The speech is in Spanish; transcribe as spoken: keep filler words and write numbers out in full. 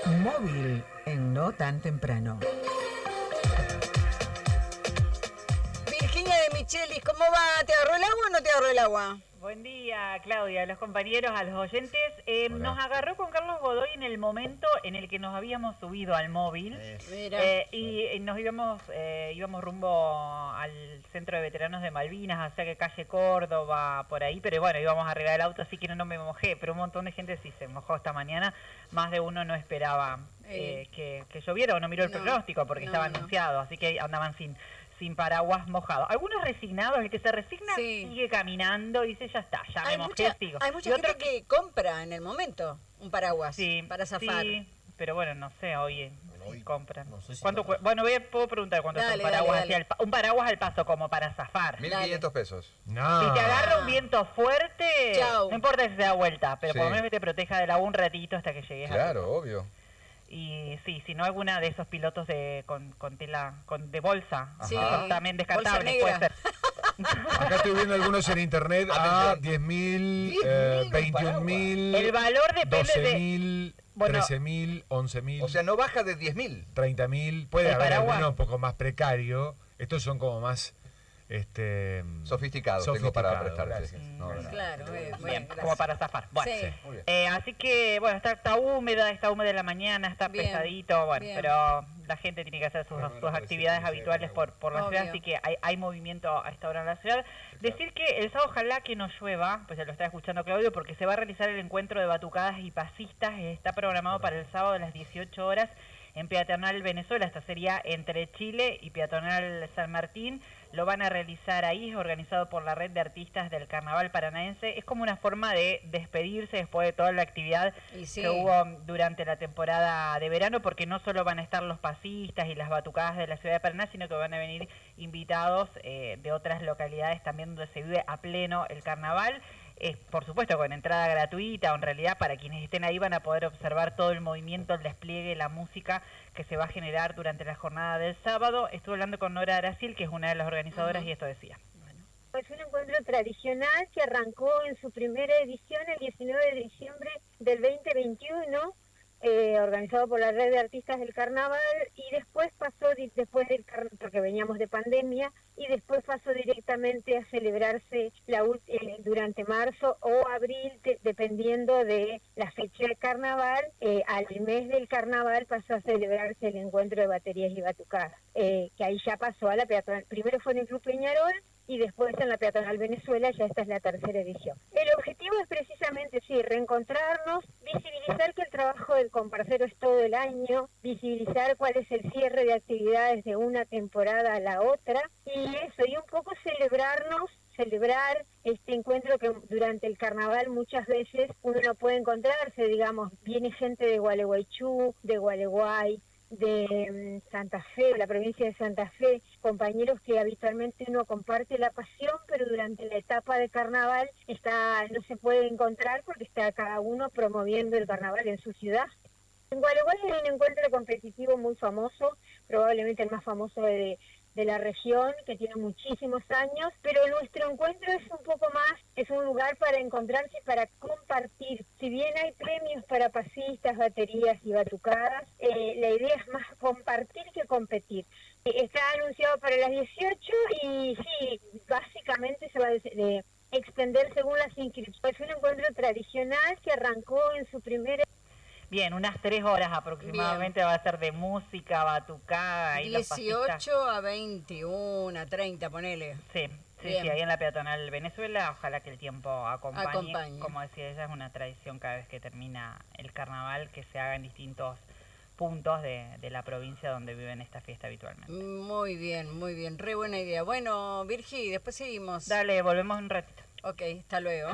Móvil en No Tan Temprano. Virginia de Michelis, ¿cómo va? ¿Te agarró el agua o no te agarró el agua? Buen día, Claudia, a los compañeros, a los oyentes. Eh, nos agarró con Carlos Godoy en el momento en el que nos habíamos subido al móvil eh, y eh, nos íbamos eh, íbamos rumbo al centro de veteranos de Malvinas, o sea que calle Córdoba, por ahí, pero bueno, íbamos arriba del auto, así que no, no me mojé, pero un montón de gente sí se mojó esta mañana. Más de uno no esperaba eh, que, que lloviera o no miró el No, pronóstico porque no, estaba no. anunciado, así que andaban sin... sin paraguas mojados. Algunos resignados, el que se resigna Sí. sigue caminando y dice, ya está, ya Hay me mojé, mucha, sigo. hay mucha Y gente otro que compra en el momento un paraguas sí, para zafar. sí, pero bueno, no sé, hoy, Bueno, hoy compran. no sé si ¿Cuánto está- cue- Bueno, voy a, puedo preguntar cuánto es Dale, un dale, paraguas dale. hacia el pa- un paraguas al paso como para zafar. mil quinientos pesos. No. Si te agarra un viento fuerte, Chau. no importa si se da vuelta, pero Sí. por lo menos que te proteja del agua un ratito hasta que llegues a Claro, obvio. Y sí, si no alguna de esos pilotos de con, con tela con de bolsa, Sí. esos también descartables Bolsa puede negra. ser. Acá estoy viendo algunos en internet a Atención. diez mil, diez mil un veintiún mil, El valor depende doce de mil, Bueno. trece mil, once mil, O sea, no baja de diez mil. treinta mil. Puede ¿El haber paraguas? alguno un poco más precario. Estos son como más este, Sofisticado, tengo para sofisticado, prestar. sí. gracias. No, no, no. Claro, eh, bueno, bien, gracias. como para zafar. Bueno, Sí. Muy bien. Eh, así que, bueno, está, está húmeda, está húmeda en la mañana, está Bien, pesadito, bueno, bien. pero la gente tiene que hacer sus, Bueno, no sus parece actividades que sea habituales con por, por la ciudad, Obvio. así que hay, hay movimiento a esta hora en la ciudad. Decir que el sábado ojalá que no llueva, pues ya lo está escuchando Claudio, porque se va a realizar el encuentro de batucadas y pasistas, está programado para el sábado a las dieciocho horas en Peatonal Venezuela. Esta sería entre Chile y Peatonal San Martín. Lo van a realizar ahí, es organizado por la Red de Artistas del Carnaval Paranaense. Es como una forma de despedirse después de toda la actividad Y sí. que hubo durante la temporada de verano, porque no solo van a estar los pasistas y las batucadas de la ciudad de Paraná, sino que van a venir invitados eh, de otras localidades también donde se vive a pleno el carnaval. Es, por supuesto, con entrada gratuita, o en realidad para quienes estén ahí van a poder observar todo el movimiento, el despliegue, la música que se va a generar durante la jornada del sábado. Estuve hablando con Nora Aracil, que es una de las organizadoras, Ujú. y esto decía. Es un encuentro tradicional que arrancó en su primera edición el diecinueve de diciembre del veinte veintiuno, eh, organizado por la Red de Artistas del Carnaval, y después pasó, di- después del car- porque veníamos de pandemia, y después pasó directamente a celebrarse la, ul- eh, durante marzo o abril, te- dependiendo de la fecha del carnaval. Eh, al mes del carnaval pasó a celebrarse el encuentro de baterías y batucadas, eh, que ahí ya pasó a la peatonal. Primero fue en el Club Peñarol, y después en la Peatonal Venezuela, ya esta es la tercera edición. El objetivo es precisamente, sí, reencontrarnos, visibilizar que el trabajo del comparcero es todo el año, visibilizar cuál es el cierre de actividades de una temporada a la otra, y eso, y un poco celebrarnos, celebrar este encuentro que durante el carnaval muchas veces uno no puede encontrarse, digamos, viene gente de Gualeguaychú, de Gualeguay, de mm, Santa Fe, la provincia de Santa Fe, compañeros que habitualmente uno comparte la pasión, pero durante la etapa de carnaval está no se puede encontrar porque está cada uno promoviendo el carnaval en su ciudad. En Gualeguay hay un encuentro competitivo muy famoso, probablemente el más famoso de, de la región, que tiene muchísimos años, pero nuestro encuentro es un poco más, es un lugar para encontrarse, para compartir. Si bien hay premios para pasistas, baterías y batucadas, eh, la idea es más compartir que competir. Eh, Está anunciado para las dieciocho y sí, básicamente se va a de- de extender según las inscripciones. Es un encuentro tradicional que arrancó en su primera... Bien, unas tres horas aproximadamente va a ser de música, batucada y los pasistas. dieciocho a veintiuno, a treinta, ponele. Sí, sí, Bien. sí, ahí en la peatonal Venezuela, ojalá que el tiempo acompañe. Acompañe. Como decía ella, es una tradición cada vez que termina el carnaval que se haga en distintos puntos de, de la provincia donde viven esta fiesta habitualmente. Muy bien, muy bien, re buena idea. Bueno, Virgi, después seguimos. Dale, volvemos un ratito. Ok, hasta luego.